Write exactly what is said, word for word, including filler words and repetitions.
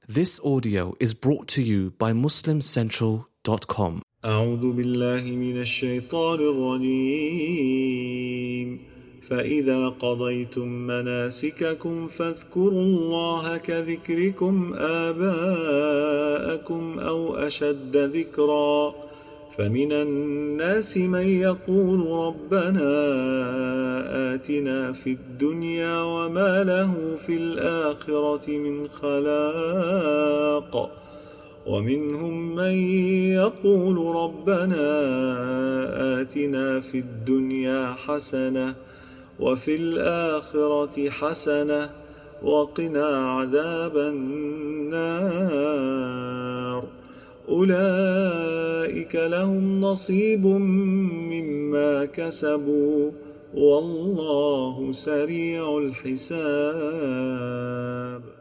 This audio is brought to you by muslim central dot com. أعوذ بالله من الشيطان الرجيم. فإذا قضيتم مناسككم فاذكروا الله كذكركم آباءكم أو أشد ذكرا. فمن الناس من يقول ربنا آتنا في الدنيا وما له في الآخرة من خلاق. ومنهم من يقول ربنا آتنا في الدنيا حسنة وفي الآخرة حسنة وقنا عذاب النار. أولئك لهم نصيب مما كسبوا والله سريع الحساب.